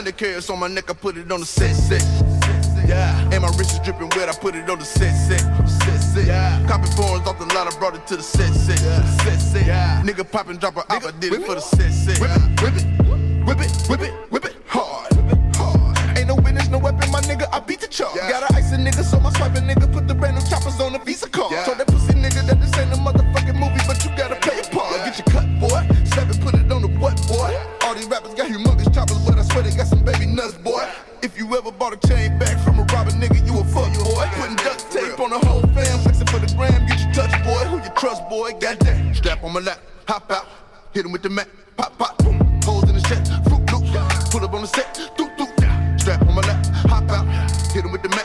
100 carats on my neck, I put it on the set. Yeah, and my wrist is dripping wet, I put it on the set. Yeah, copy forms off the lot, I brought it to the set. Yeah, nigga pop and drop a op, I did it for the set. Whip it hard. Ain't no witness, no weapon, my nigga, I beat the charge. Gotta ice a nigga, so my swiping nigga put the random choppers on the Visa card. Told that pussy nigga that this ain't a motherfucking movie, but you gotta play a part. Get your cut, boy. Slap it, put it on the what, boy? All these rappers got humongous choppers, but I swear they got some baby nuts, boy. If you ever bought a chain back from a robber, nigga, you a fuck, boy. Putting duct tape on the whole fam, flexing for the gram, get your touch, boy. Who you trust, boy? Goddamn. Strap on my lap, hop out, hit him with the mat, pop, boom. Holes in the chest, fruit loop, pull up on the set, doop. Strap on my lap, hop out, hit him with the